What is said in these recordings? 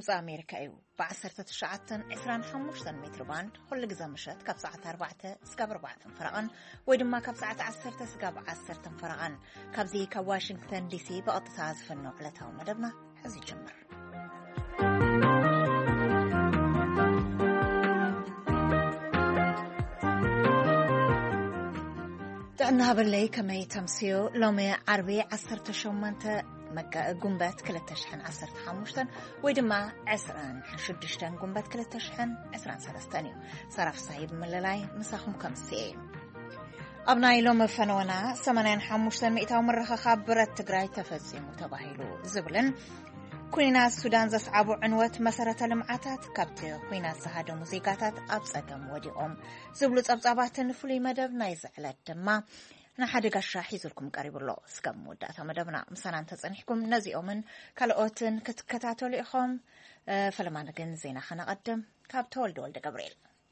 ድምፂ ኣሜሪካ እዩ ብ1925 ሜትር ባንድ ኩሉ ግዜ ምሸት ካብ ሰዓት 4 እስካብ 4 ፈረቓን ወይ ድማ ካብ ሰዓት 10 እስካብ 10 ፈረቓን ካብዚ ካብ ዋሽንግተን ዲሲ ብቐጥታ ዝፍኖ ዕለታዊ መደብና ሕዚ ይጀምር። ጥዕና በለይ ከመይ ተምስዮ ሎሚ ዓርቢ 18 ጉንበት 2015 ወይ ድማ 26 ጉንበት 2023 እዩ ሰራፍ ሳይብ መለላይ ምሳኹም ከምስየ ኣብ ናይ ሎሚ ፈነወና 85 ሚእታዊ ምርኽኻብ ብረት ትግራይ ተፈጺሙ ተባሂሉ ዝብልን ኩናት ሱዳን ዘስዓቡ ዕንወት መሰረተ ልምዓታት ካብቲ ኩናት ዝሃደሙ ዜጋታት ኣብ ጸገም ወዲቖም ዝብሉ ጸብጻባትን ፍሉይ መደብ ናይ ዝዕለት ድማ ንሓደ ጋሻ ሒዙልኩም ቀሪብሎ እስከም ወዳእታ መደብና ምሳናን ተጸኒሕኩም ነዚኦምን ካልኦትን ክትከታተሉ ኢኹም። ፈለማን ግን ዜና ኸነቐድም ካብ ተወልደ ወልደ ገብርኤል።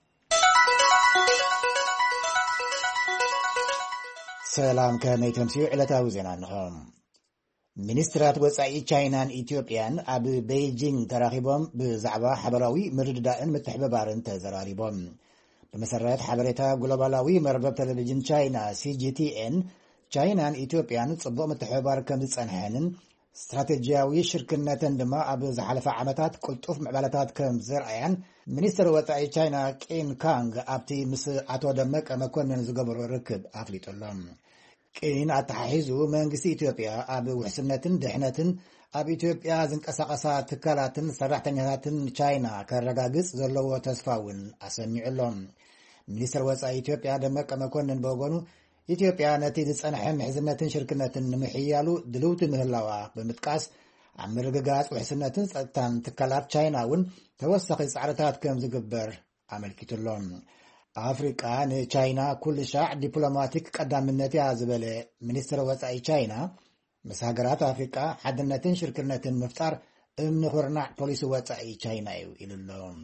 ሰላም ከመይ ተምስዩ ዕለታዊ ዜና ንኹም። ሚኒስትራት ወጻኢ ቻይናን ኢትዮጵያን ኣብ ቤይጂንግ ተራኺቦም ብዛዕባ ሓበራዊ ምርድዳእን ምትሕብባርን ተዘራሪቦም። በመሰረት ሓበሬታ ግሎባላዊ መርበብ ቴሌቪዥን ቻይና CGTN ቻይናን ኢትዮጵያን ጽቡቕ ምትሕብባር ከም ዝጸንሐንን ስትራቴጂያዊ ሽርክነትን ድማ ኣብ ዝሓለፈ ዓመታት ቁልጡፍ ምዕባለታት ከም ዝርአያን ሚኒስትር ወጻኢ ቻይና ቂን ካንግ ኣብቲ ምስ ኣቶ ደመቀ መኮንን ዝገበሮ ርክብ ኣፍሊጦሎም። ቂን ኣተሓሒዙ መንግስቲ ኢትዮጵያ ኣብ ውሕስነትን ድሕነትን ኣብ ኢትዮጵያ ዝንቀሳቐሳ ትካላትን ሰራሕተኛታትን ቻይና ከረጋግጽ ዘለዎ ተስፋ እውን ኣሰሚዑሎም። ሚኒስትር ወጻኢ ኢትዮጵያ ደመቀ መኮንን በወገኑ ኢትዮጵያ ነቲ ዝጸንሐ ምሕዝነትን ሽርክነትን ንምሕያሉ ድልውቲ ምህላዋ ብምጥቃስ ኣብ ምርግጋጽ ውሕስነትን ጸጥታን ትካላት ቻይና እውን ተወሳኺ ጻዕርታት ከም ዝግበር ኣመልኪቱሎም። ኣፍሪቃ ንቻይና ኩሉ ሻዕ ዲፕሎማቲክ ቀዳምነት እያ ዝበለ ሚኒስትር ወጻኢ ቻይና ምስ ሃገራት ኣፍሪቃ ሓድነትን ሽርክነትን ምፍጣር እምኒ ኩርናዕ ፖሊሲ ወጻኢ ቻይና እዩ ኢሉሎም።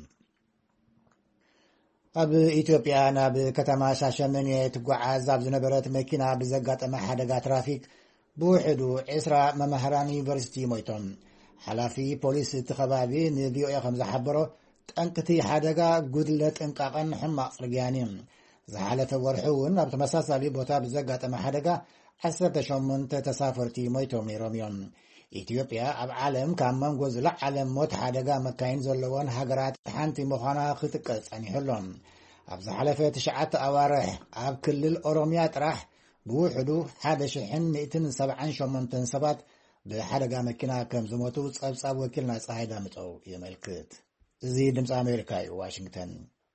ኣብ ኢትዮጵያ ናብ ከተማ ሻሸመኔ ትጓዓዝ ኣብ ዝነበረት መኪና ብዘጋጠመ ሓደጋ ትራፊክ ብውሕዱ 20 መምህራን ዩኒቨርሲቲ ሞይቶም። ሓላፊ ፖሊስ እቲ ከባቢ ንቪኦኤ ከም ዝሓበሮ ጠንቅቲ ሓደጋ ጉድለ ጥንቃቐን ሕማቕ ጽርግያን እዩ። ዝሓለፈ ወርሒ እውን ኣብ ተመሳሳሊ ቦታ ብዘጋጠመ ሓደጋ 18 ተሳፈርቲ ሞይቶም ነይሮም እዮም። ኢትዮጵያ ኣብ ዓለም ካብ መንጎ ዝለዓለ ሞት ሓደጋ መካይን ዘለዎን ሃገራት ሓንቲ ምዃና ክትጥቀጽ ጸኒሑሎም። ኣብ ዝሓለፈ 9 ኣዋርሕ ኣብ ክልል ኦሮምያ ጥራሕ ብውሕዱ 1178 ሰባት ብሓደጋ መኪና ከም ዝሞቱ ጸብጻብ ወኪልና ፀሓይ ዳምጠው የመልክት። እዚ ድምፂ ኣሜሪካ እዩ ዋሽንግተን።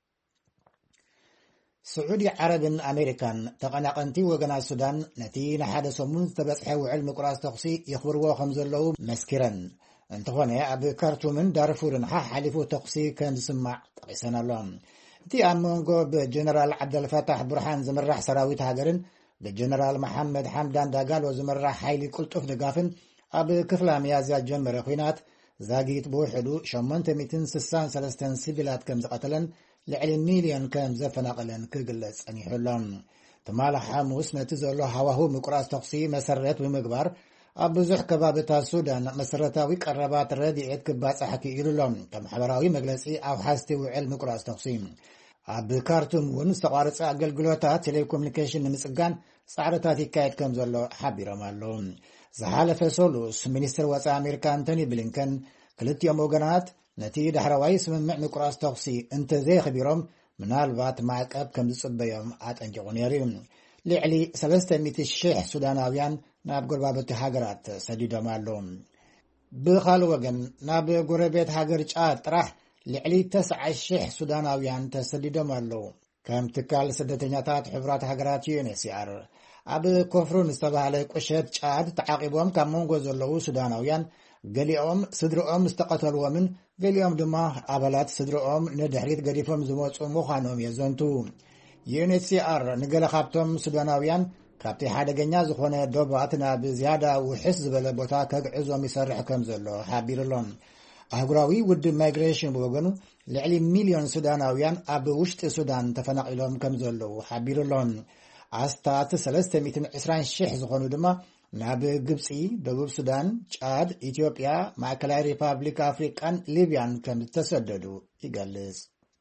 ስዑዲ ዓረብን ኣሜሪካን ተቐናቐንቲ ወገናት ሱዳን ነቲ ንሓደ ሰሙን ዝተበጽሐ ውዕል ምቁራጽ ተኽሲ ይኽብርዎ ከም ዘለዉ መስኪረን እንተኾነ ኣብ ካርቱምን ዳርፉርን ሓሊፉ ተኽሲ ከም ዝስማዕ ጠቒሰን ኣሎም። እቲ ኣብ መንጎ ብጀነራል ዓብደልፈታሕ ቡርሃን ዝምራሕ ሰራዊት ሃገርን ብጀነራል መሓመድ ሓምዳን ዳጋሎ ዝምራሕ ሓይሊ ቁልጡፍ ድጋፍን ኣብ ክፍላ መያዝያ ጀመረ ኩናት ዛጊት ብውሕዱ 863 ሲቪላት ከም ዝቐተለን ልዕሊ ሚልዮን ከም ዘፈናቐለን ክግለጽ ጸኒሑሎም። ትማል ሐሙስ ነቲ ዘሎ ሃዋህው ምቁራጽ ተኽሲ መሰረት ብምግባር ኣብ ብዙሕ ከባቢታት ሱዳን መሰረታዊ ቀረባት ረድኤት ክባጽሕ ክኢሉሎም ከም ሓበራዊ መግለጺ ኣብ ሓዝቲ ውዕል ምቁራጽ ተኽሲ። ኣብ ካርቱም እውን ዝተቋረፀ ኣገልግሎታት ቴሌኮሙኒኬሽን ንምጽጋን ጻዕርታት ይካየድ ከም ዘሎ ሓቢሮም ኣለዉ። ዝሓለፈ ሰሉስ ሚኒስትር ወጻኢ ኣሜሪካ አንቶኒ ብሊንከን ክልቲኦም ወገናት ነቲ ዳሕረዋይ ስምምዕ ምቁራጽ ተኽሲ እንተዘይኽቢሮም ምናልባት ማዕቀብ ከም ዝጽበዮም ኣጠንቂቑ ነይሩ እዩ። ልዕሊ 300,000 ሱዳናውያን ናብ ጎረባብቲ ሃገራት ሰዲዶም ኣለዉ። ብኻልእ ወገን ናብ ጎረቤት ሃገር ጫድ ጥራሕ ልዕሊ 9,000 ሱዳናውያን ተሰዲዶም ኣለዉ። ከም ትካል ስደተኛታት ሕቡራት ሃገራት UNHCR ኣብ ኮፍሩን ዝተባህለ ቁሸት ጫድ ተዓቂቦም ካብ መንጎ ዘለዉ ሱዳናውያን ገሊኦም ስድሮኦም ዝተቐተልዎምን ገሊኦም ድማ ኣባላት ስድሮኦም ንድሕሪት ገዲፎም ዝመፁ ምዃኖም የዘንቱ። UNHCR ንገለ ካብቶም ሱዳናውያን ካብቲ ሓደገኛ ዝኾነ ዶባት ናብ ዝያዳ ውሕስ ዝበለ ቦታ ከግዕዞም ይሰርሕ ከም ዘሎ ሓቢሩሎም። ኣህጉራዊ ውድብ ማይግሬሽን ብወገኑ ልዕሊ ሚልዮን ሱዳናውያን ኣብ ውሽጢ ሱዳን ተፈናቒሎም ከም ዘለዉ ሓቢሩሎም። ኣስታት 320,000 ዝኾኑ ድማ ናብ ግብፂ ደቡብ ሱዳን ጫድ ኢትዮጵያ ማዕከላዊ ሪፐብሊክ አፍሪካን ሊቢያን ከም ተሰደዱ ይገልጽ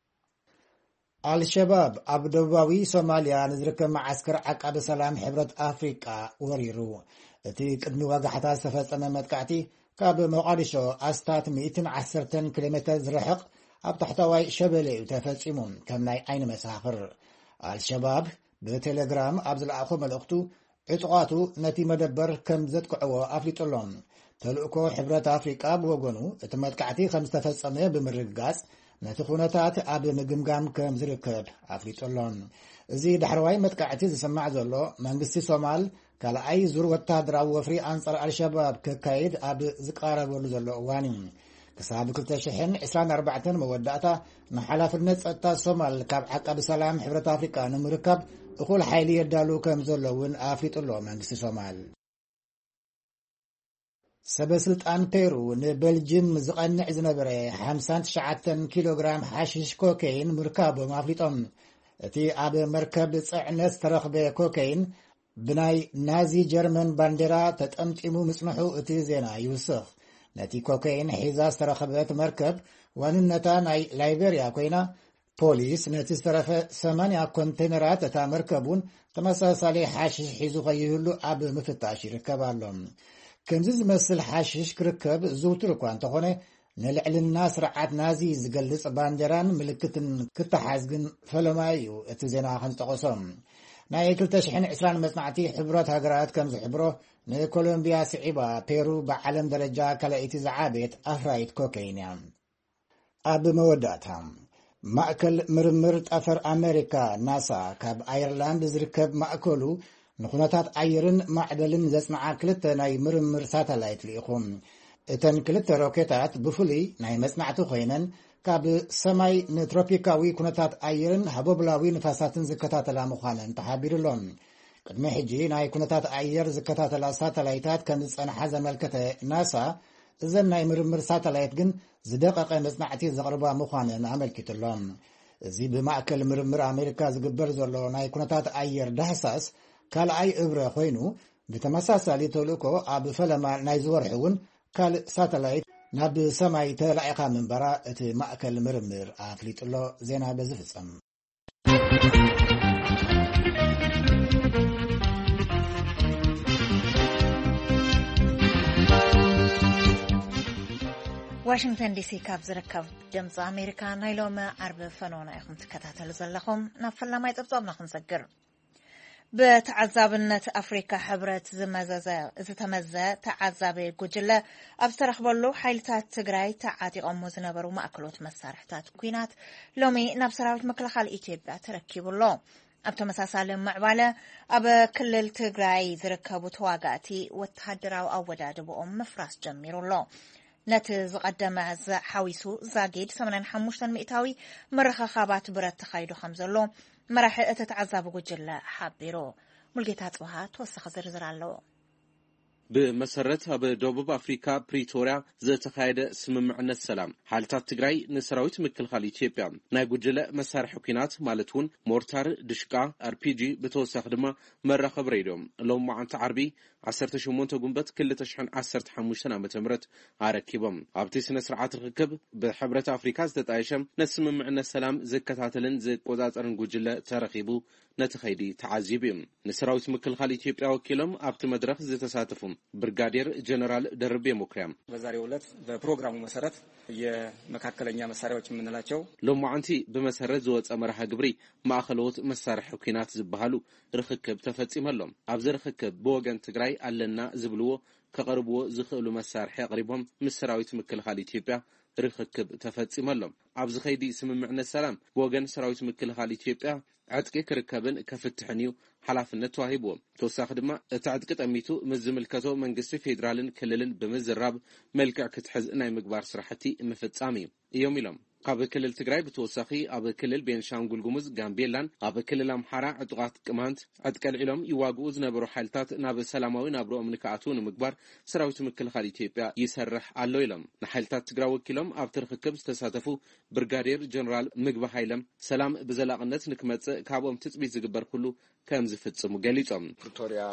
አልሸባብ ኣብ ደቡባዊ ሶማሊያ ንዝርከብ ማዓስከር ዓቃቢ ሰላም ሕብረት አፍሪካ ወሪሩ እቲ ቅድሚ ወጋሕታ ዝተፈጸመ መጥቃዕቲ ካብ ሞቃዲሾ ኣስታት 110 ኪሎ ሜትር ዝርሕቕ ኣብ ታሕተዋይ ሸበሌ ተፈጺሙ ከም ናይ ዓይኒ መሳኽር አልሸባብ ብቴሌግራም ኣብ ዝለኣኾ መልእኽቱ ዕጡቓቱ ነቲ መደበር ከም ዘጥቅዕዎ ኣፍሊጡሎም ተልእኮ ሕብረት አፍሪካ ብወገኑ እቲ መጥቃዕቲ ከም ዝተፈጸመ ብምርግጋጽ ነቲ ኩነታት ኣብ ምግምጋም ከም ዝርከብ ኣፍሊጡሎም እዚ ዳሕረዋይ መጥቃዕቲ ዝስማዕ ዘሎ መንግስቲ ሶማል ካልኣይ ዙር ወታደራዊ ወፍሪ ኣንጻር አልሸባብ ከካይድ ኣብ ዝቃረበሉ ዘሎ እዋን እዩ ክሳብ 2024 መወዳእታ ንሓላፍነት ጸጥታ ሶማል ካብ ዓቃቢ ሰላም ሕብረት አፍሪካ ንምርካብ እኹል ሓይሊ የዳሉ ከም ዘሎ እውን ኣፍሊጡሎ መንግስቲ ሶማል ሰበስልጣን ፔሩ ንቤልጅየም ዝቐንዕ ዝነበረ 59 ኪሎግራም ሓሽሽ ኮካይን ምርካቦም ኣፍሊጦም እቲ ኣብ መርከብ ጽዕነት ዝተረኽበ ኮካይን ብናይ ናዚ ጀርመን ባንዴራ ተጠምጢሙ ምጽንሑ እቲ ዜና ይውስኽ ነቲ ኮካይን ሒዛ ዝተረኸበት መርከብ ዋንነታ ናይ ላይቤርያ ኮይና ፖሊስ ነቲ ዝተረፈ 80 ኮንቴነራት እታ መርከቡን ተመሳሳሊ ሓሽሽ ሒዙ ኸይህሉ ኣብ ምፍታሽ ይርከብ ኣሎ ከምዚ ዝመስል ሓሽሽ ክርከብ ዝውትር እኳ እንተኾነ ንልዕልና ስርዓት ናዚ ዝገልጽ ባንዴራን ምልክትን ክትሓዝ ግን ፈለማ እዩ እቲ ዜና ከንጠቐሶም ናይ 2020 መጽናዕቲ ሕብረት ሃገራት ከም ዝሕብሮ ንኮሎምቢያ ስዒባ ፔሩ ብዓለም ደረጃ ካልአይቲ ዝዓበየት ኣፍራይት ኮካይን እያ ኣብ መወዳእታ ማእከል ምርምር ጠፈር ኣሜሪካ ናሳ ካብ ኣየርላንድ ዝርከብ ማእከሉ ንኹነታት ኣየርን ማዕበልን ዘጽንዓ ክልተ ናይ ምርምር ሳተላይት ልኢኹም እተን ክልተ ሮኬታት ብፍሉይ ናይ መጽናዕቲ ኮይነን ካብ ሰማይ ንትሮፒካዊ ኩነታት ኣየርን ሃቦብላዊ ንፋሳትን ዝከታተላ ምዃነን ተሓቢሩሎም ቅድሚ ሕጂ ናይ ኩነታት ኣየር ዝከታተላ ሳተላይታት ከም ዝጸንሐ ዘመልከተ ናሳ እዘን ናይ ምርምር ሳተላይት ግን ዝደቐቐ መጽናዕቲ ዘቕርባ ምዃነን ኣመልኪቱሎም እዚ ብማእከል ምርምር ኣሜሪካ ዝግበር ዘሎ ናይ ኩነታት ኣየር ዳህሳስ ካልኣይ እብረ ኮይኑ ብተመሳሳሊ ተልእኮ ኣብ ፈለማ ናይ ዝወርሒ እውን ካልእ ሳተላይት ናብ ሰማይ ተላኢኻ ምንበራ እቲ ማእከል ምርምር ኣፍሊጡሎ ዜና በዝፍጸም ዋሽንግተን ዲሲ ካብ ዝርከብ ድምፂ ኣሜሪካ ናይ ሎሚ ዓርቢ ፈኖና ኢኹም ትከታተሉ ዘለኹም ናብ ፈላማይ ፀብጻብና ክንሰግር በተዓዛብነት ኣፍሪካ ሕብረት ዝተመዘ ተዓዛቢ ጉጅለ ኣብ ዝተረኽበሉ ሓይልታት ትግራይ ተዓጢቖም ዝነበሩ ማእከሎት መሳርሕታት ኩናት ሎሚ ናብ ሰራዊት መከላኸሊ ኢትዮጵያ ተረኪቡሎ ኣብ ተመሳሳሊ ምዕባለ ኣብ ክልል ትግራይ ዝርከቡ ተዋጋእቲ ወተሃደራዊ ኣወዳድቦኦም ምፍራስ ጀሚሩሎ ነቲ ዝቐደመ ሓዊሱ ዛጊድ 85 ሚእታዊ መረኻኻባት ብረት ተኻይዱ ከም ዘሎ መራሒ እቲ ተዓዛቢ ጉጅለ ሓቢሩ ሙልጌታ ጽባህ ተወሰኸ ዝርዝር ኣለዎ بمسرت هب دبوب أفريقيا بريتوريا ذات قاعدة سممعنا السلام حالات تجري نسراويت مكل خالي إثيوبيا ناجوجلة مسار حكينات مالتون مورتار دشكا RPG بتوسخدمه مرة خبريدهم لو مع أنت عربي عسرت شمون تجنبت كل تشحن عسرت حموشنا متمرت عركيبهم عبتيس نسرعات الركب بحبرة أفريقيا ذات عايشة نسممعنا السلام زكاة هاتلن زك وذات أرنجوجلة ترخيبو نتخيدي تعذيبهم نسراويت مكل خالي إثيوبيا وكلهم عبت مدرخ زي تساتفهم برغادير جنرال دربي مكرم በዛሬው ዕለት በፕሮግራሙ መሰረት የመካከለኛ መሳሪያዎች የምንላቸው ሎማዓንቲ በመሰረት ዝወፀ መርሃ ግብሪ ማእኸሎት መሳርሒ ኩናት ዝባሃሉ ርክክብ ተፈጺመሎም ኣብዚ ርክክብ በወገን ትግራይ ኣለና ዝብልዎ ከቀርብዎ ዝኽእሉ መሳርሒ አቅሪቦም ምስራዊት ምክልኻል ኢትዮጵያ ርክክብ ተፈጺመሎም ኣብዚ ኸይዲ ስምምዕነት ሰላም በወገን ሰራዊት ምክልኻል ኢትዮጵያ عدك كركبن كفتحنيو حلافنا توهيبو توساخ دما تعدك تأميتو مزملكتو منقص فيدرالن كللن بمزراب ملكع كتحز ناي مقبار صراحتي مفتامي يوم يلوم قبل كلل تجري بتوساخي قبل كلل بين شانغول جومز جامبيلان قبل كلل أمحرة عدقات كمانت عدك العلم يواجهوز نبرو حالتات ناب السلاموي نبرو أمريكاتون مقبار سراوت مكل خالتي بيا يسرح على يلم نحالتات تجرا وكلم أبتر خكب استساتفو برغادير جنرال مقبا هايلم سلام بزلاقنت نكمت كابوم تثبيت زغبر كله كم زفتصمو غليصم ፕሪቶሪያ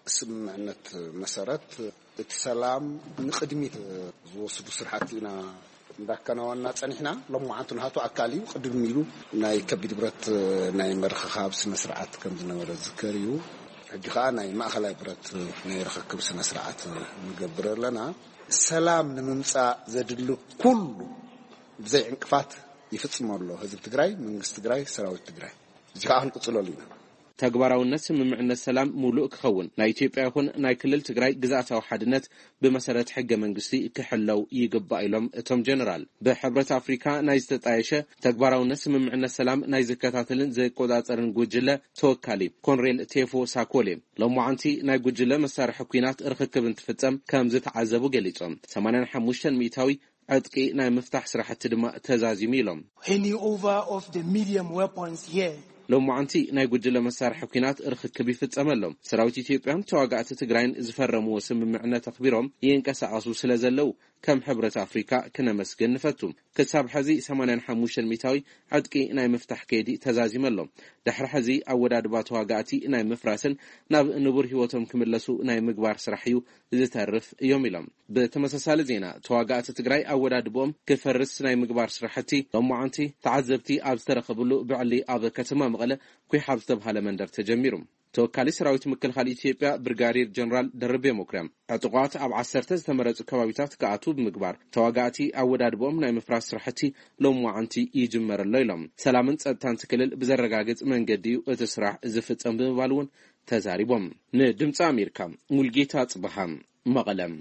ስምምዕነት መሰረት እትሰላም ንቅድሚት ዝወስዱ ስራሕቲና እንዳከናወና ጸኒሕና ለሙዓንቱ ናቱ አካልዩ ቅድም ኢሉ ናይ ከቢድ ብረት ናይ መርኸኻብ ስነ ስርዓት ከም ዝነበረ ዝከርዩ ሕጂኻ ናይ ማእኸላይ ብረት ናይ ረኸክብ ስነ ስርዓት ንገብር ኣለና ሰላም ንምምጻእ ዘድሊ ኩሉ ብዘይ ዕንቅፋት ይፍጽመሎ ህዝብ ትግራይ መንግስት ትግራይ ሰራዊት ትግራይ እዚኻ ክንቅጽለሉ ኢና ተግባራውነት ስምምዕነት ሰላም ሙሉእ ክኸውን ናይ ኢትዮጵያ ይኹን ናይ ክልል ትግራይ ግዛኣታዊ ሓድነት ብመሰረት ሕገ መንግስቲ ክሕለው ይግባእ ኢሎም እቶም ጀነራል ብሕብረት አፍሪካ ናይ ዝተጣየሸ ተግባራውነት ስምምዕነት ሰላም ናይ ዝከታተልን ዘቆጻጸርን ጉጅለ ተወካሊ ኮንሬል ቴፎ ሳኮሌ ለሙዓንቲ ናይ ጉጅለ መሳርሒ ኩናት ርክክብ እንትፍጸም ከም ዝተዓዘቡ ገሊጾም 85 ሚታዊ ዕጥቂ ናይ መፍታሕ ስራሕቲ ድማ ተዛዚሙ ኢሎም any over of the medium weapons here لومعنتي نايجوجل مسار حكينات ارخك بيفتزملهم سراويت إثيوبيا تواجعت تجرين زفرموا سمعنا تخبيرهم ينكسر عصو سلازلو كم حبرة أفريقيا كنا مسكن نفتهم كسب حزي 85 ميتاوي عدكي ناي مفتح كيدي تزازيم لهم دحر حزي أول أدبات واجعتي ناي مفراسن نبور هوتهم كملسو ناي مقبار سرحيو زتعرف يوم لهم بتمسسال زينا تواجعت تجري أول أدبهم كفرس ناي مقبار سرحتي لومعنتي تعذبتي أبسترخبلو بعلي أب كتمام غلا كي حبستب هلا مندر تجميرهم توكالي سراويت مكل خالي إثيوبيا برغارير جنرال دربي مكرم اعتقات أب عسرتز تمرز كوابيتات كعتوب مقبار تواجعتي أول أدبهم ناي مفراس سرحتي لومعنتي يجمر الليلم سلامنت أبتان تكلل بزرقاقز من قديو اتسرح زفت أمبالون تزاريبهم ندمت أميركا ملقيتات بهم مغلم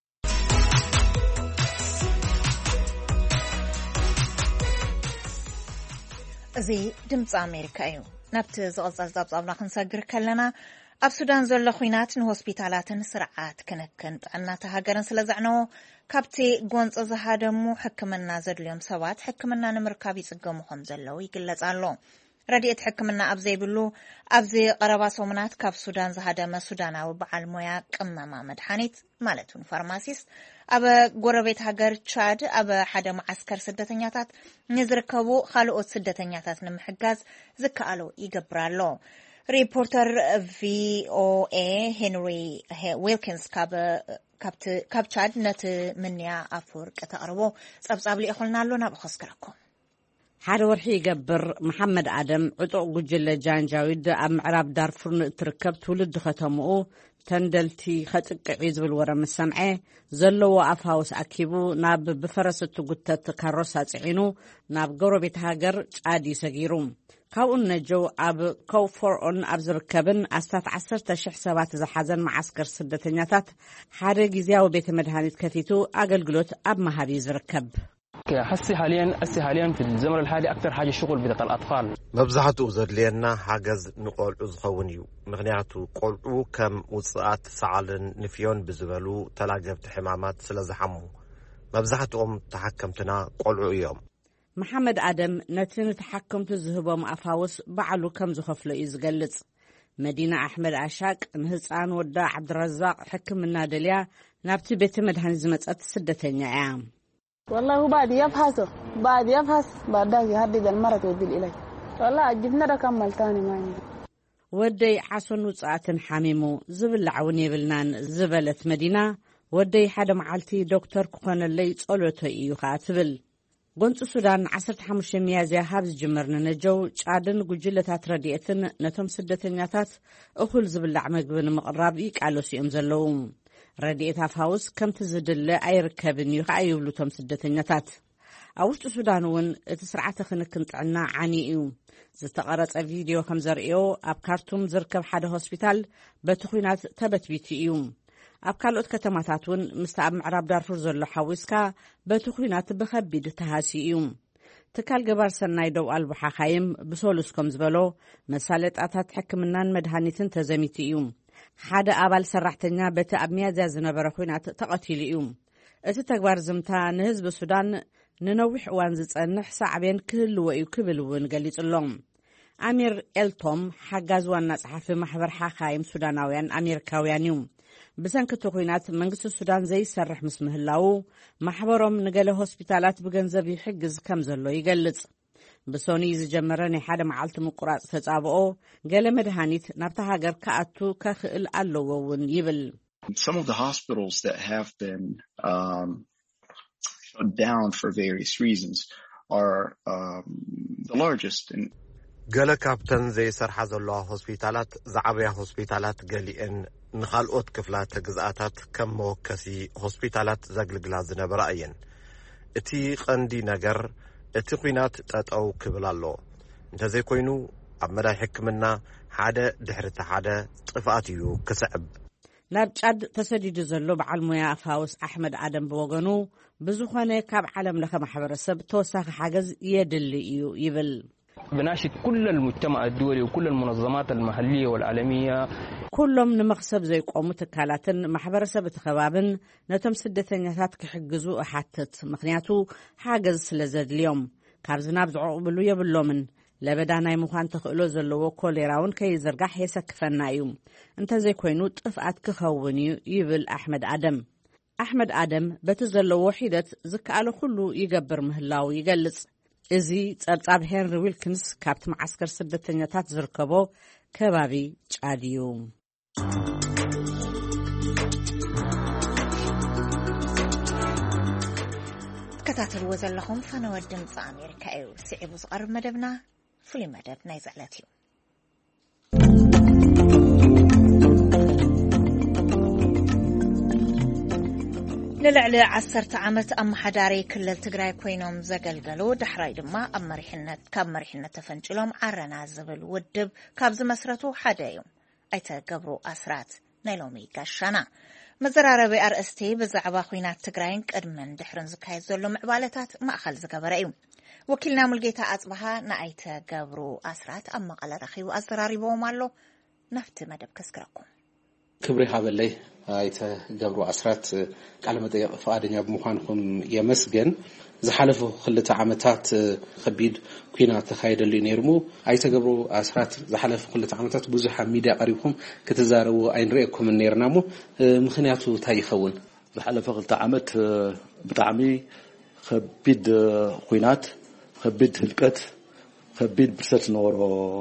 زي دمت أمريكا أيو نبت زغزاز دابزابنا خنساقر كلنا أب سودان زول لخوينات نهوسبيتالات سرعات كنكن عنا تهاجرن سلازعنو كابتي قونز أزهادمو حكمنا زد اليوم سوات حكمنا نمركابي سقمو خمزلو يقلت علو رديت حكمنا أبزي بلو أبزي قربا صومنات كاب سودان زهادم سودانا وبعال مويا قمما مدحانيت مالتون فارماسيس أبا قربيت هاجر تشاد أبا حدا معسكر سدتنياتات نزركبو خالقوت سدتنياتات نمحجاز زكالو يقبرالو ريبورتر VOA هنري ويلكنز كاب تشاد نت منيا أفورك تقربو صبصابلي أخلنا لنا بخسكركم حار ورحي يقبر محمد آدم عطوق جل جانجاويد أم عراب دارفور تركب تولد ختمو تندلتي خطق عيز بالورم السمعي زلو أفهاوس أكيبو ناب بفرس التقوتات كاروسات عينو ناب قربت هاجر عادي سجيروم كاون نجو أب كوفورون أبزر كبن أستات 10 سبات زحازن معسكر سدتنياتات حار جزياو بيت مدهانيت كثيتو أقلقلوت أب مهابي زركب حسي حاليا في الزمن الحالي أكثر حاجة شغل بدأ الأطفال مبزحته زدلينا حاجز نقول أزخونيو مغنياتو قلعو كم وصاعات سعالن نفيون بزبالو تلاقبت حمامات سلازحمو مبزحتهم تحكمتنا قلعو يوم محمد آدم نتن تحكمت الزهبهم أفاوس بعلو كم زخفلو يزقلت مدينة أحمد عشاق مهزان ودا عبد الرزاق حكم النادليا نابتي بيت مدهن زمت سدتين عام والله هو بعد يفحص بعد يهدد المرض ويدي الإلي والله جبنا رقم ملتاني معي ودي حسن وصعات حميمو زبل عوني بلنان زبلت مدينة ودي حدا معالتي دكتور كون اللي صلوته إيو خاتبل قنص السودان 15 ميازيا هابز جمرنا نجو شادن قجلتات رديئتن نتم سدتنياتات أخل زبل عمقبن مقراب يقعلو سيوم زلوم رديئت هاوس كم تزدل أيركبن يخعيو بلوتم سدتنياتات أوشت السودانون تسرعات خنكنت عنا عانيئو زتقرت فيديو كم زرئيو أب كارتوم زركب حدا هوسبيتال بتخوينات تبت بيتيوم أب كالوت كتماتاتون مستعب معراب دارفور زلو حاويسكا بتخوينات بخبيد تهاسيئوم تكال قبار سناي دو ألبحا خايم بسولوسكم زبلو مسالت أتات حكمنان مدهانيتن تزميتيوم حدا أبال سرحتنا بتا أبميا زازنا برخوينات تقاتيليوم اتتكبار زمتا نهزب السودان ننوح وانزت أنح ساعبين كل ويكبلون قليت اللهم أمير إلتوم حقاز والناس حفي محبر حاخايم سوداناويان أميركاويانيوم بسان كتوخوينات منقس السودان زي سرح مسمه اللاو محبرهم نقاله هوسبيتالات بغنزب يحقز كمزلو يقلت ብሶኒ ዝጀመረ ናይ ሓደ መዓልቲ ምቁራጽ ተጻብኦ ገለ መድሃኒት ናብታ ሃገር ከኣቱ ከኽእል ኣለዎ እውን ይብል። Some of the hospitals that have been shut down for various reasons are the largest. ገለ ካብተን ዘይሰርሓ ዘለዋ ሆስፒታላት ዝዓበያ ሆስፒታላት ገሊአን ንኻልኦት ክፍላተ ግዝኣታት ከም መወከሲ ሆስፒታላት ዘግልግላ ዝነበራ እየን። እቲ ቀንዲ ነገር እቲ ኩናት ጠጠው ክብል ኣሎ። እንተዘይኮይኑ ኣብ መዳይ ሕክምና ሓደ ድሕሪ ሓደ ጥፍኣት እዩ ክስዕብ። ናብ ጫድ ተሰዲዱ ዘሎ በዓል ሞያ ፋውስ ኣሕመድ ኣደም ብወገኑ ብዙኾነ ካብ ዓለም ለኸ ማሕበረሰብ ተወሳኺ ሓገዝ የድሊ እዩ ይብል። بناشد كل المجتمع الدولي وكل المنظمات المحلية والعالمية كلهم نمخسب زي قومت كالاتن محبرسب تخبابن نتم سدتنيات كحجزو أحتت مخنياتو حاجز سلزد اليوم كابزناب زعقبلو يبلومن لبدانا يمخان تخلو زلو كوليراون كي زرقح يسكفنا يوم انت زي كوينو تفقات كخوني يبل أحمد آدم بتزلو وحيدة زكالو كله يقبر مهلاو يقلص እዚ ጸብጻብ ሄንሪ ዊልኪንስ ካብቲ ማዓስከር ስደተኛታት ዝርከቦ ከባቢ ጫድዩ። ተከታተልዎ ዘለኹም ፈነወ ድምፂ ኣሜሪካ እዩ። ስዒቡ ዝቐርብ መደብና ፍሉይ መደብ ናይ ዘዕለት እዩ። للعل عصرت عمت أم حداري كل التجري كوينهم زجلجلو دحراي دما أم مريحنة تفنجلهم عرنا زبل ودب كابز مسرته حدايم أيتا قبرو أسرات نيلومي كاشانا مزرارة RST بزعبا خوينات تجرين كأدمن دحرن زكاي زلهم عبالتات ما أخل زكبرأيهم وكلنا ملقيتا أصبها نأيتا قبرو أسرات أما قال رخي وأزراري بومالو نفت مدب كسكركم كبري هذا اللي أيتا قبرو أسرات كلمة فادنيا بمخانكم يمسجن زحلفوا خلت عمتات خبيد كينا تخيل اللي نيرمو أيتا قبرو أسرات زحلفوا خلت عمتات بوزح ميديا قريبكم كتزاروا أين رأيكم النيرنامو مخنياتو تايخون زحلفوا خلت عمت بتعمي خبيد كينات خبيد هلكت خبيد برسات نور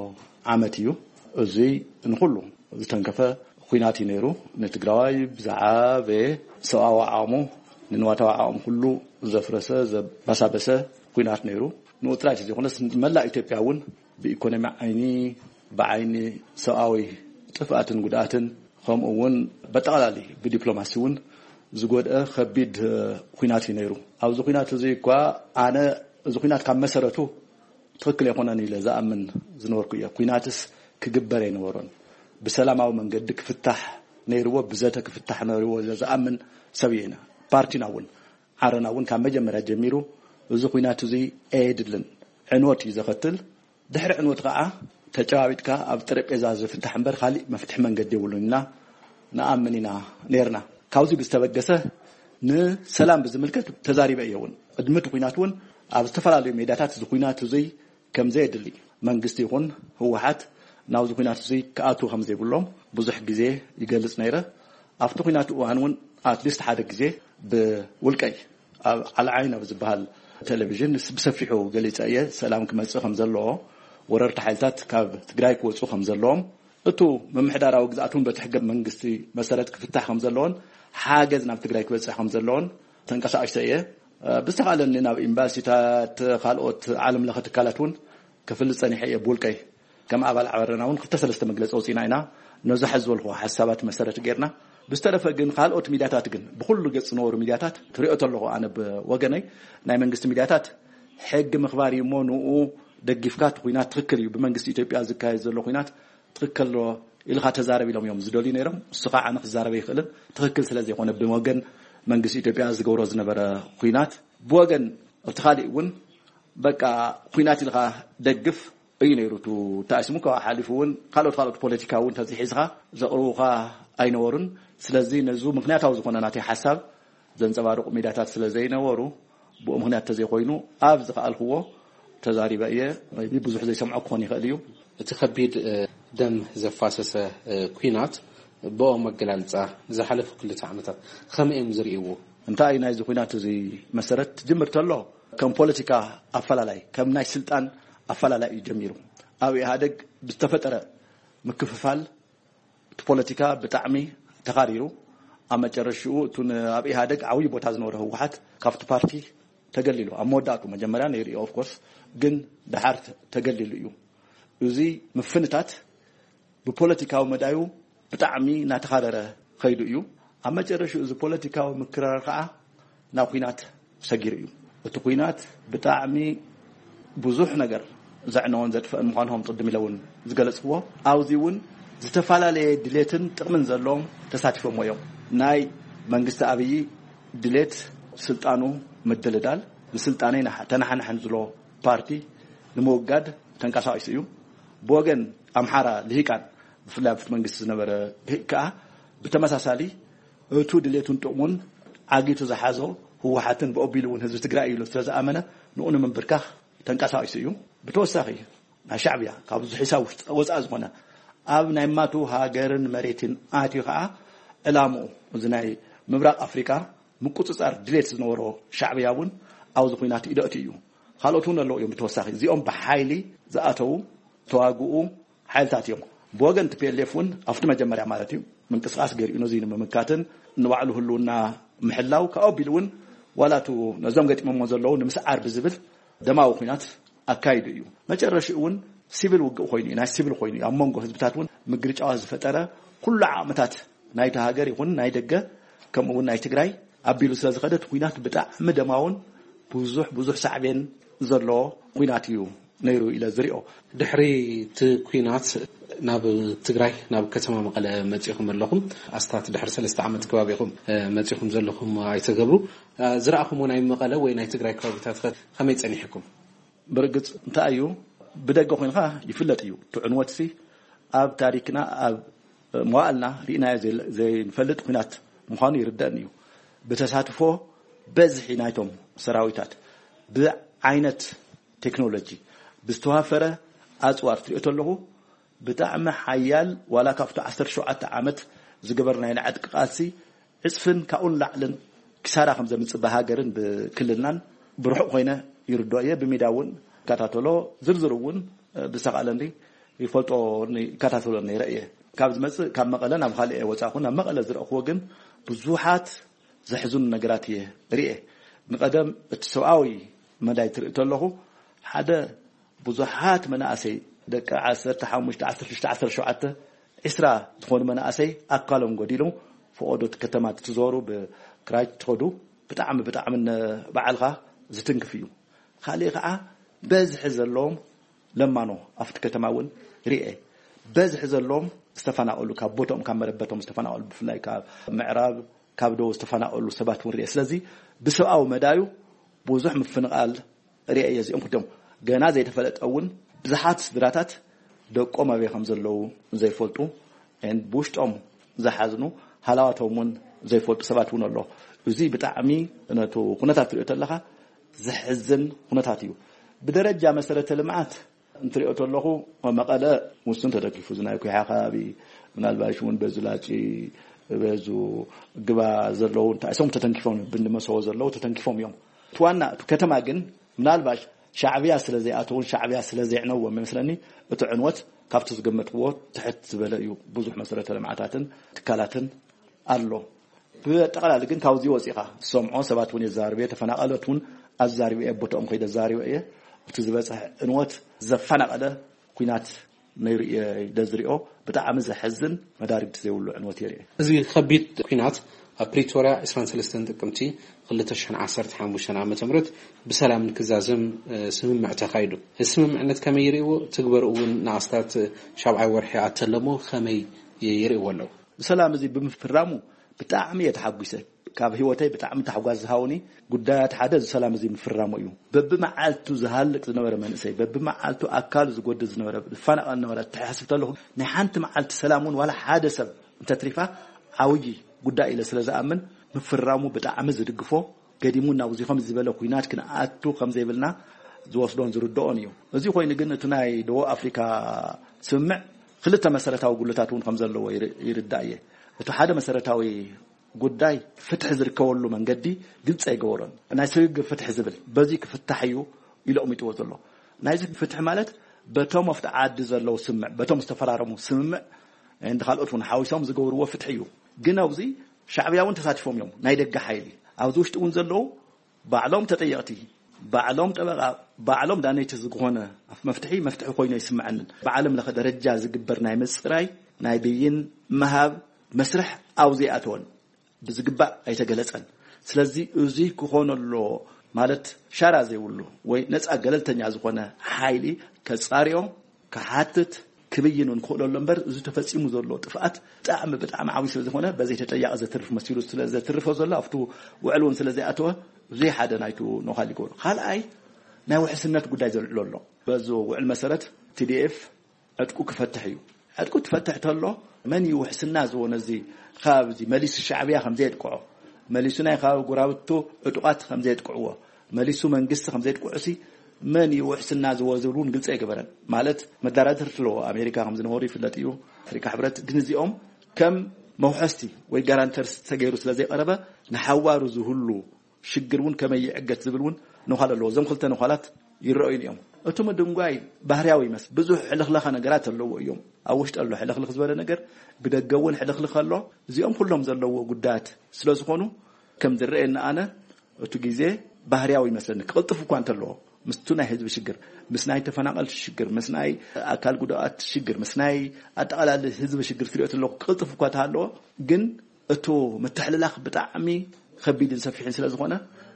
عمتيو زي نقوله زتنكفى كيناتي نيرو نتقراي بزعاب سواء عامو ننواتوا عام كله زفرسة زبسابسة كينات نيرو نوتراج زي خلاص ملا إثيوبياون بإيكونومي عيني بعيني سواوي تفاعتن قداتن هم أون بتعالي بدبلوماسيون زود خبيد كيناتي نيرو أو زكينات زي كوا أنا زكينات كم مسرته تركلي قناني لزأمن زنور كيناتس كجبرين ورون بسلام أو من قدك فتح نيرو بزاتك فتح نيرو زأمن سوينا بارتينا ون عرنا ون كان مجمع جميرو زخوينات زي أيدلن عنوات إذا قتل دحر عنوات قاعة تجاوبتك أبترب إزاز فتح مبر خالي ما فتح من قد يقولنا نأمننا نيرنا كاوزي بستبجسه سلام بزملكت تزاري بأيون أدمت خوينات ون أبستفعل على ميداتات زخوينات زي كم زيد اللي من قستي هون هو حد ناوز كينات زي كأتو خمسة بقولهم بزح جزء يجلس نيرة أفتو كينات وعنون أتليست حدا جزء بولكاي على عينه بزبال تلفزيون بسفحه جلس أيه سلام كم تسخ خمسة الله وررت حالتات كاب تجرايك وتسخ خمسة اللهم أتو من محدار أو جزءاتهم بتحجب من قصتي مسألة كفتح خمسة اللون حاجز ناب تجرايك وتسخ خمسة اللون تنقص أشياء بستقال إننا إمباسيتات خالقت عالم لخت كالتون كفل الصنيحية بولكاي كما أبل عبرناون ختصلست مجلس أوسيناينا نزح الزول حسابات مسألة جيرنا بسترف جن خالقت ميداتات جن بكل جس نور ميداتات طريقة الله أنا بوجني نايم جس ميداتات حج مخباري مونو دقيفكات وينات تركلي بمنجس إثيوبيا زكاي زلوا وينات تركلوا إلغاء تزارب لهم يوم زدولي نيرم السقاع عن الزارب يخلن تركل سلزي هون بموجن منجس إثيوبيا زجورز نبرة وينات بوجن ارتخالي ون بقى وينات إلغاء دقيف أي نيروتو تأسمك حالفون خالط بوليتيكاون تزحيزها زقروها أي نورن سلزي نزو مخنات أو زقنا ناتي حساب زين زوارق ميداتات سلزي نورو بمخنات تزيقينو أبز قال هو تزاري بقية بيبزح زي سمعوا كوني خليو تخبيد دم زفاسس كوينات بو مجلالتا زحلف كل تعمتات خمئم زريوه انت أي نايز كوينات زي مسرت جمرت الله كم بوليتيكا أفلالاي كم ناي سلطان ኣፈላላይ ጀሚሩ ኣብ ኢህአደግ ብዝተፈጠረ ምክፍፋል ፖለቲካ ብጣዕሚ ተኻሪሩ ኣብ መጨረሻው እቱን ኣብ ኢህአደግ ዓብይ ቦታ ዝነበረ ህወሓት ካብቲ ፓርቲ ተገሊሉ ኣብ መወዳእቱ መጀመርያ ነይሩ ኦፍ ኮርስ ግን ድሓር ተገሊሉ እዩ እዚ ምፍንታት ብፖለቲካዊ መዳዩ ብጣዕሚ ናተኻረረ ኸይዱ እዩ ኣብ መጨረሻው እዚ ፖለቲካዊ ምክራር ከዓ ናብ ኩናት ሰጊር እዩ እቲ ኩናት ብጣዕሚ ብዙሕ ነገር ዘዕነውን ዘጥፈን ምዃኖም ቅድም ኢለውን ዝገለጽዎ ኣብዚ እውን ዝተፈላለየ ድሌትን ጥቕምን ዘለዎም ተሳቲፎም እዮም ናይ መንግስቲ ኣብይ ድሌት ስልጣኑ ምድልዳል ንስልጣነይ ተናሓናሕን ዝሎ ፓርቲ ንምውጋድ ተንቀሳቂሱ እዩ ብወገን ኣምሓራ ልሂቃን ብፍላይ ኣብቲ መንግስቲ ዝነበረ ከዓ ብተመሳሳሊ እቱ ድሌቱን ጥቕሙን ዓጊቱ ዝሓዞ ህወሓትን ብኦቢሉ እውን ህዝቢ ትግራይ ኢሉ ስለዝኣመነ ንኡ ንምብርካኽ ተንቀሳቂሱ እዩ ብተወሳኺ ናይ ሻዕብያ ካብ ዝሒሳብ ወፃኢ ዝኾነ ኣብ ናይ ማቱ ሃገርን መሬትን ኣትዩ ከዓ ዕላምኡ እዚ ናይ ምብራቕ ኣፍሪካ ምቁፅፃር ድሌት ዝነበሮ ሻዕብያ እውን ኣብዚ ኩናት ይደእቲ እዩ ካልኦት እውን ኣለዉ እዮም ብተወሳኺ እዚኦም ብሓይሊ ዝኣተው ተዋግኡ ሓይልታት እዮም ብወገን TPLF እውን ኣብቲ መጀመርያ ማለት እዩ ምንቅስቃስ ገይሩ ነዚ ንምምካትን ንባዕሉ ህልውና ምሕላው ከኣቢሉ እውን ዋላቱ ነዞም ገጢሞሞ ዘለዉ ንምስዓር ብዝብል ደማዊ ኩናት ኣካይዱ እዩ መጨረሻው እውን ሲቪል ውግእ ኮይኑ ናይ ሲቪል ኮይኑ ኣብ መንጎ ህዝብታት እውን ምግርጫዋ ዝፈጠረ ኩሉ ዓመታት ናይ ሃገር ይኹን ናይ ደገ ከምኡ እውን ናይ ትግራይ ኣቢሉ ስለዝኸደት ኩናት ብጣዕሚ ደማውን ብዙሕ ሳዕቤን ዘሎ ኩናት እዩ ነይሩ ኢለ ዝሪኦ ድሕሪ እቲ ኩናት ናብ ትግራይ ናብ ከተማ መቐለ መጺኹም ኣለኹም ኣስታት ድሕሪ 3 ዓመት ከባቢኹም መጺኹም ዘለኹም ኣይተገብሩ ዝረኣኹም ናይ መቐለ ወይ ናይ ትግራይ ከባቢታት ከመይ ጸኒሕኩም ብርግጽ እንታይ እዩ ብደገ ኮይንካ ይፍለጥ እዩ ትዕንወትሲ ኣብ ታሪክና ኣብ መዋእልና ሪእናዮ ዘይንፈልጥ ኩናት ምዃኑ ይርዳእን እዩ ብተሳትፎ በዝሒ ናይቶም ሰራዊታት ብዓይነት ቴክኖሎጂ ብዝተዋፈረ ኣጽዋር ትሪእቶ ኣለኹ ብጣዕሚ ሓያል ዋላ ካብቲ 17 ዓመት ዝገበርናዮ ንዓጥቂ ቃልሲ ዕፅፍን ካብኡን ላዕልን ክሳራ ከም ዘምጽእ ብሃገርን ብክልልናን ብርሑቕ ኮይነ ይርድኦ እየ ብሜዳ እውን ይከታተሎ ዝርዝር እውን ብሰቓለኒ ይፈልጦ ይከታተሎ ነይረ እየ ካብ ዝመጽእ ካብ መቐለ ናብ ካልእ ወጻእኹ ናብ መቐለ ዝረእኽዎ ግን ብዙሓት ዘሕዝኑ ነገራት እየ ርኤ ንቀደም እቲ ሰብኣዊ መዳይ ትርእቶ ኣለኹ ሓደ ብዙሓት መናእሰይ ደቂ 15 16 17 20 ዝኾኑ መናእሰይ ኣካሎም ጎዲሉ ፈቆዶት ከተማት ትዞሩ ብክራይ ትኸዱ ብጣዕሚ በዓልኻ ዝትንክፍ እዩ ካልእ ከዓ በዝሒ ዘለዎም ለማኖ ኣብቲ ከተማ እውን ርኤ በዝሒ ዘለዎም ዝተፈናቀሉ ካብ ቦቶም ካብ መረበቶም ዝተፈናቀሉ ብፍላይ ካብ ምዕራብ ካብ ደቡብ ዝተፈናቀሉ ሰባት እውን ርኤ ስለዚ ብሰብኣዊ መዳዩ ብዙሕ ምፍንቃል ርኤ እዚኦም ክደም ገና ዘይተፈለጠውን ብዙሓት ስድራታት ደቆም ኣበይ ከም ዘለዉ ዘይፈልጡ ብውሽጦም ዝሓዝኑ ሃላዋቶም እውን ዘይፈልጡ ሰባት እውን ኣሎ እዚ ብጣዕሚ ነቱ ኩነታት ትሪኦ ተለኻ ዝሕዝን ኩነታት እዩ ብደረጃ መሰረተ ልምዓት እንትሪኦ ተለኹ መቐለ ውስን ተደጊፉ ዝናይ ኩሓ ከባቢ ምናልባሽ እውን በዝላጭ በዙ ግባ ዘለዉ ታይሶም ተተንኪፎም ብንመሰዎ ዘለዉ ተተንኪፎም እዮም ትዋና ከተማ ግን ምናልባሽ ሻዕብያ ስለዘይኣተውን ሻዕብያ ስለዘይዕነው መስለኒ እቲ ዕንወት ካብቲ ዝገመትዎ ትሕት ዝበለ እዩ ብዙሕ መሰረተ ልምዓታትን ትካላትን ኣሎ ብጠቕላላ ግን ካብዚ ወፂኻ ሰምዖ ሰባት እውን የዛርበየ ተፈናቀለት እውን ኣዛርበየ ቦታኦም ከይደ ዛሪበ እየ እቲ ዝበፅሕ ዕንወት ዘፈናቀለ ኩናት ነይሩ ደዝሪኦ ብጣዕሚ ዘሕዝን መዳርግቲ ዘይብሉ ዕንወት የርኢ እዚ ከቢድ ኩናት ኣብ ፕሪቶሪያ 23 ጥቅምቲ 2015 ዓመተ ምህረት ብሰላም ንክዛዘም ስምምዕ ተኻይዱ ስምምዕነት ከመይ ይርእዎ ትግበሩ እውን ናስታት ሻብዓይ ወርሒ ኣተለሞ ከመይ ይርእዎ ኣለዉ ሰላም እዚ ብምፍራሙ ብጣዕሚ የተሓጉሰ ካብ ህይወተይ ብጣዕሚ ተሓጓዝ ዝሃውኒ ጉዳያት ሓደ ሰላም እዚ ምፍራሙ እዩ በብመዓልቱ ዝሃልቅ ዝነበረ መንእሰይ በብመዓልቱ ኣካል ዝጎድል ዝነበረ ፈናቀል ነበረ ተሓስብ ተለኹ ናይ ሓንቲ መዓልቲ ሰላሙን ዋላ ሓደ ሰብ እንተትሪፋ ዓውይ ጉዳይ ኢለ ስለዝኣምን ምፍራሙ ብጣዕሚ ዝድግፎ ገዲሙና ውዚ ከም ዝበለ ኩናት ክንኣቱ ከም ዘይብልና ዝወስዶን ዝርድኦን እዩ እዚ ኮይኑ ግን እቲ ናይ ደቡብ ኣፍሪካ ስምምዕ ክልተ መሰረታዊ ጉልታት እውን ከም ዘለዎ ይርዳእ እየ እቲ ሓደ መሰረታዊ ጉዳይ ፍትሕ ዝርከበሉ መንገዲ ግልጽ ኣይገበሮን ናይ ስግግር ፍትሕ ዝብል በዚ ክፍታሕ እዩ ኢሎም ይጥዎ ዘሎ ናይዚ ፍትሕ ማለት በቶም ወፍት ዓዲ ዘለው ስምዕ በቶም ዝተፈራረሙ ስምዕ እንደ ካልኦት ሓዊሶም ዝገብርዎ ፍትሕ እዩ ግን ኣብዚ ሻዕብያውን ተሳትፎም እዮም ናይ ደገ ሓይሊ ኣብዚ ውሽጢ እውን ዘለው ባዕሎም ተጠየቅቲ ባዕሎም ጠበቃ ባዕሎም ዳነይቲ ዝኮነ መፍትሒ ኮይኑ ይስምዓንን ብዓለም ለኸ ደረጃ ዝግበር ናይ ምጽራይ ናይ ብይን መሃብ መስርሕ ኣብዚ ኣተወን ብዝግባእ ኣይተገለጸን ስለዚ እዚ ክኾነሎ ማለት ሻራ ዘይብሉ ወይ ነፃ ገለልተኛ ዝኾነ ሓይሊ ከጻሪዮም ከሓትት ክብይኑን ክእለሉ እምበር እዚ ተፈጺሙ ዘሎ ጥፍኣት ብጣዕሚ ዓብይ ስለ ዝኾነ በዘይ ተጠያቂ ዘትርፍ መሲሉ ስለ ዘትርፎ ዘሎ ኣብቱ ውዕሉን ስለ ዘይኣተወ እዚ ሓደ ናይቱ ነኻሊ ይገብሩ ካልኣይ ናይ ውሕስነት ጉዳይ ዘልዕሎ ኣሎ በዚ ውዕል መሰረት TDF ዕጥቁ ክፈትሕ እዩ ዕጥቁ ትፈትሕ ተሎ መን ይውሕስና ዝወነ እዚ ካብዚ መሊስ ሻዕብያ ከም ዘይጥቅዖ መሊሱ ናይ ካብ ጉራውቱ ዕጡቃት ከም ዘይጥቅዕዎ መሊሱ መንግስቲ ከም ዘይጥቅዑሲ መን ይውሕስና ዝወዝሩን ግልጽ ይገበረን ማለት መዳራትር ፍሎ ኣሜሪካ ከም ዝነበሩ ይፍለጥ እዩ ኣፍሪካ ሕብረት ግን እዚኦም ከም መውሐስቲ ወይ ጋራንተርስ ተገይሩ ስለ ዘይቀረበ ንሓዋሩ ዝሁሉ ሽግርውን ከመይ ዕገት ዝብልውን ነኻል ኣለዎ እዞም ክልተ ነኻላት ይረአዩን እዮም እቱም ድንጓይ ባህርያዊ መስ ብዙሕ ሕልኽለኸ ነገራት ኣለዎ እዮም ኣብ ውሽጢ ኣሎ ሕልኽልኽ ዝበለ ነገር ብደገውን ሕልኽልኽ ኣሎ እዚኦም ኩሎም ዘለዎ ጉዳያት ስለ ዝኾኑ ከም ዝረአየና ኣነ እቱ ግዜ ባህርያዊ መስለኒ ክቕልጥፍ እኳ እንተለዎ ምስቱ ናይ ህዝቢ ሽግር ምስ ናይ ተፈናቀልቲ ሽግር ምስ ናይ ኣካል ጉዳኣት ሽግር ምስ ናይ ኣጠቃላሊ ህዝቢ ሽግር ትሪኦ ተለዎ ክቕልጥፍ እኳ ተሃለዎ ግን እቱ ምትሕልላኽ ብጣዕሚ ከቢድን ሰፊሕን ስለ ዝኾነ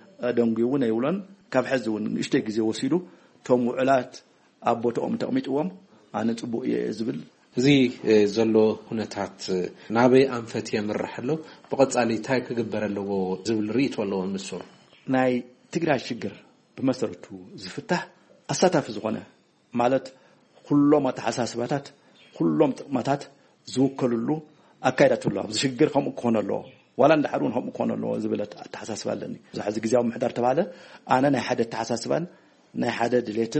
ደንጉውን ኣይብሎን ካብ ሕዚ እውን ንእሽተይ ግዜ ወሲዱ ቶም ውዕላት ኣብ ቦታኦም ተቐሚጥዎም ኣነ ጽቡቕ እየ ዝብል እዚ ዘሎ ሁነታት ናበይ ኣንፈት የምርሕ ኣሎ ብቐጻሊ እንታይ ክግበር ኣለዎ ዝብል ርእይቶ ኣለዎ ንሱ ናይ ትግራይ ሽግር ብመሰረቱ ዝፍታሕ ኣሳታፊ ዝኾነ ማለት ኩሎም ኣተሓሳስባታት ኩሎም ጥቕማታት ዝውከሉሉ ኣካይዳት ኣሎ ኣብዚ ሽግር ከምኡ ክኾን ኣለዎ ዋላ እንዳሓሩን ከምኡ ክኾን ኣለዎ ዝብለት ኣተሓሳስባ ኣለኒ ዝሕዚ ግዜያዊ ምሕዳር ተባለ ኣነ ናይ ሓደ ኣተሓሳስባን ናይ ሓደ ድሌትን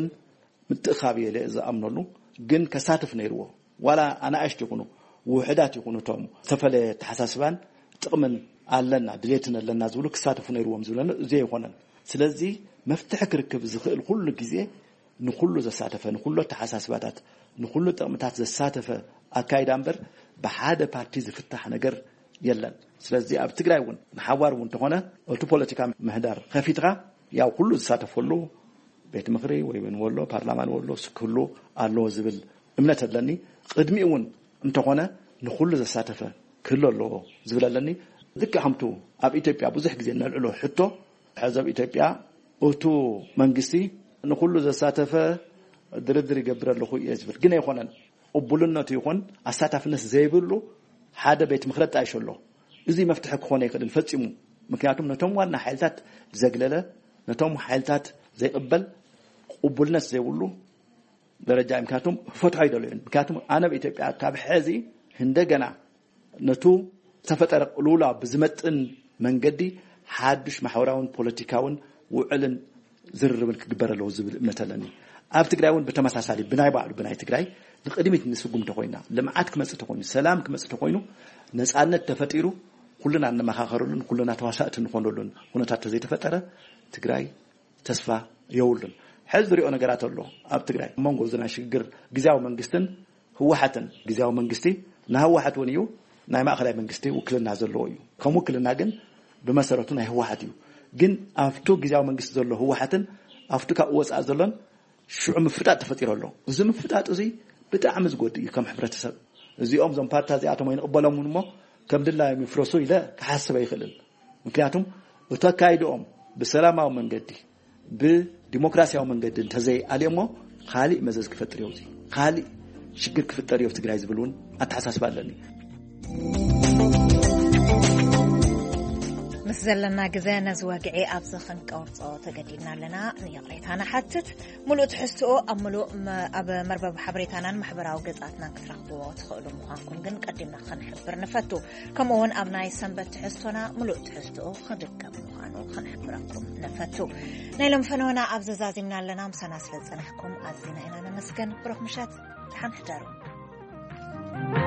ምትእኻብ የለ ዝኣምነሉ ግን ከሳትፍ ነይርዎ ዋላ ኣነ ኣሽቲ ይኹኑ ውሕዳት ይኹኑ ቶም ዝተፈለየ ኣተሓሳስባን ጥቕምን ኣለና ድሌትን ኣለና ዝብሉ ክሳትፉ ነይርዎም ዝብለኒ እዚ ኣይኮነን ስለዚ መፍትሒ ክርክብ ዝኽእል ኩሉ ግዜ ንኩሉ ዘሳተፈ ንኩሉ ኣተሓሳስባታት ንኩሉ ጥቕምታት ዘሳተፈ ኣካይዳ እምበር ብሓደ ፓርቲ ዝፍታሕ ነገር የለን ስለዚ ኣብ ትግራይ እውን ንሓዋር እውን ተኾነ እቲ ፖለቲካ ምህዳር ከፊትካ ያው ኩሉ ዝሳተፈሉ ቤት ምክሪ ወይ ወሎ ፓርላማን ወሎ ስክሉ ኣለዎ ዝብል እምነት ኣለኒ ቅድሚ እውን እንተኾነ ንኩሉ ዘሳተፈ ክህሉ ኣለዎ ዝብል ኣለኒ ذكر حمتو أب إثيوبيا بزح جزء نلعلو حتى حزب إثيوبيا أوتو منجسي نقول له زساتفة دري جبر له خوي يزبر جنا يخونن وبولنا تيخون أساتف الناس زيبلو حدا بيت مخرج تعيش له إذا مفتح خونة كده الفتيمو مكانتهم نتوم وانا حالتات زجللة نتوم حالتات زي قبل وبولنا زيبلو درجة مكانتهم فتح يدلون مكانتهم أنا بإثيوبيا تابع حزي هندجنا نتو تفتر قلولا بزمتن من قدي حادش محوراون بوليتيكاون وعلن زرر بالكبر له زبل مثلني أب تقراون بتمساسالي بناي بعض بناي تقراي لقدمت نسقوم تقوينا لمعات كمس تقوين سلام كمس تقوينه نسألنا تفتيرو كلنا عندنا مخاخرون كلنا تواسات نخونلون هنا تزيد تفترة تقراي تصفى يولن حذري أنا قرأت الله أب تقراي مونغو زنا شجر جزاو منجستن هو حتن جزاو منجستي نهو حت ونيو ناي ما أخلي منجستي وكلنا زلوا يو كم وكلنا جن بمسارتنا هو حتيو جن أفتو جزاو منجست زلوا هو حتن أفتو كأوس أزلن شو عم فتات تفتير الله زم فتات أزي بتعمز قدي كم حفرة سب زي أم زم بارت هذه أتومين قبلهم من ما كم دلنا مفرسوا إلى كحسب يخلل ممكناتهم وتكايدهم بسلامة ومن قدي بديمقراطية ومن قدي تزي عليهم خالي مزاج كفتر يوزي خالي شكر كفتر يوزي تجري زبلون أتحسس بالني مسزلنا جزانا زواجعي أبزخن كورصو تقدينا لنا يقريتانا حتت ملو تحسو أملو أب مربب حبريتانا محبرا وقزاتنا كترخبوا تخلو مخانكم جن قدمنا خنحبر نفتو كمون أبناي سنبت تحسونا ملو تحسو خدقا مخانو خنحبركم نفتو نيلم فنونا أبزازازمنا لنا مسانا سلسنحكم أزينا إنا نمسكن بروح مشات حنحتارو